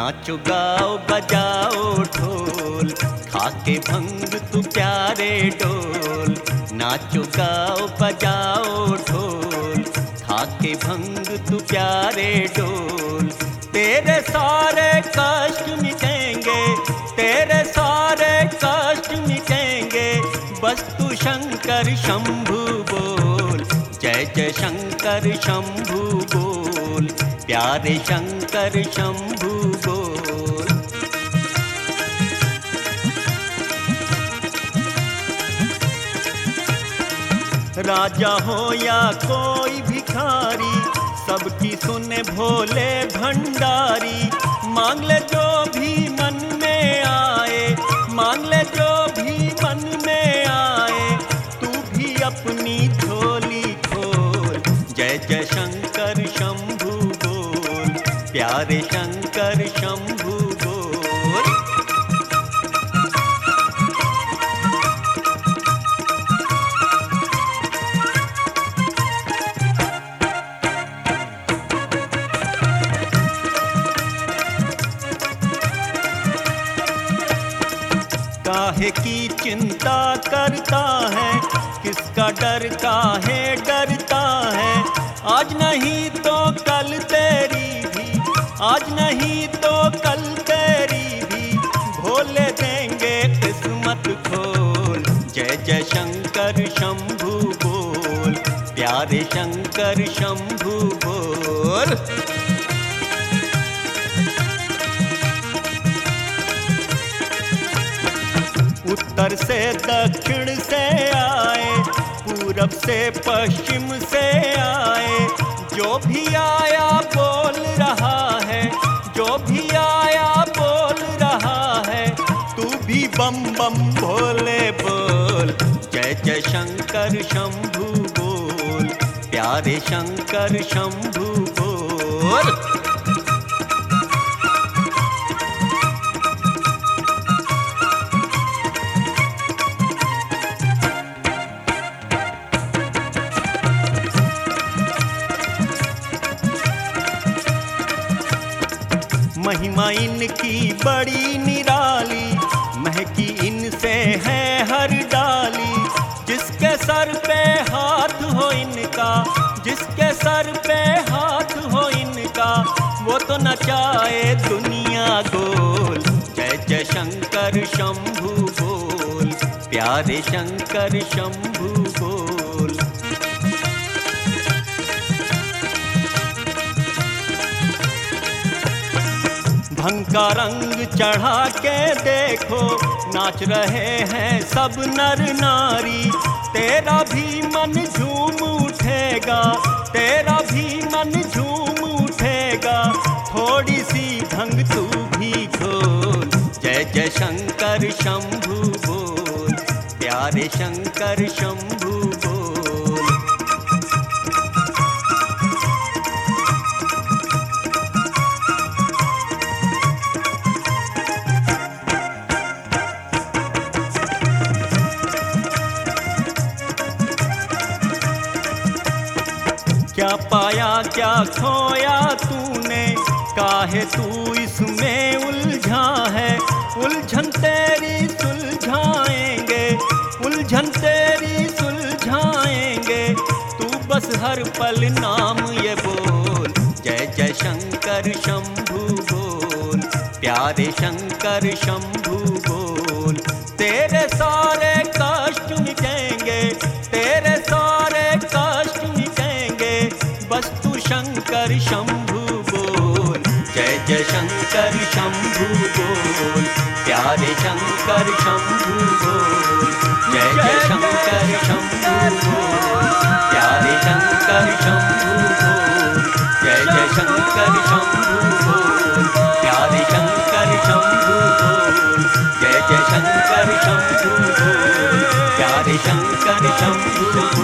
नाचो गाओ बजाओ ढोल, खाके भंग तू प्यारे डोल। नाचो गाओ बजाओ ढोल, खाके भंग तू प्यारे डोल। तेरे सारे कष्ट मिटेंगे, तेरे सारे कष्ट मिटेंगे, बस तू शंकर शंभू बोल। जय जय शंकर शंभू बोल, प्यारे शंकर शंभू बोल। राजा हो या कोई भिखारी, सबकी सुने भोले भंडारी। मांग ले जो भी मन में आए, मांग ले जो भी मन में आए, तू भी अपनी झोली खोल। जय जय शंकर शंभू बोल, प्यारे शंकर शंभू बोल। काहे की चिंता करता है, किसका डर काहे डरता है। आज नहीं तो कल तेरी भी, आज नहीं तो कल तेरी भी, भोले देंगे किस्मत खोल। जय जय शंकर शंभू बोल, प्यारे शंकर शंभू बोल। उत्तर से दक्षिण से आए, पूरब से पश्चिम से आए, जो भी आया बोल रहा है, जो भी आया बोल रहा है, तू भी बम बम भोले बोल। जय जय शंकर शंभू बोल, प्यारे शंकर शंभू बोल। महिमा इनकी बड़ी निराली, महकी इनसे है हर डाली। जिसके सर पे हाथ हो इनका, जिसके सर पे हाथ हो इनका, वो तो नचाए दुनिया गोल। जय जय शंकर शंभू बोल, प्यारे शंकर शंभू बोल। भंग का रंग चढ़ा के देखो, नाच रहे हैं सब नर नारी। तेरा भी मन झूम उठेगा, तेरा भी मन झूम उठेगा, थोड़ी सी भंग तू भी घोल। जय जय शंकर शंभू बोल, प्यारे शंकर शंभू बोल। क्या पाया क्या खोया तूने, काहे तू इसमें उलझा है। उलझन तेरी सुलझाएंगे, उलझन तेरी सुलझाएंगे, तू बस हर पल नाम ये बोल। जय जय शंकर शंभू बोल, प्यारे शंकर शंभू बोल। तेरे सारे कष्ट मिटेंगे, तेरे सारे कष्ट मिटेंगे, बस तू शंकर शंभू बोल। जय जय शंकर शंभू बोल, प्यारे शंकर शंभू बोल। जय जय शंकर शंभू बोल, प्यारे शंकर शंभू बोल। जय जय शंकर शंभू बोल, प्यारे शंकर शंभू बोल। जय जय शंकर शंभू बोल, प्यारे शंकर शंभू बोल।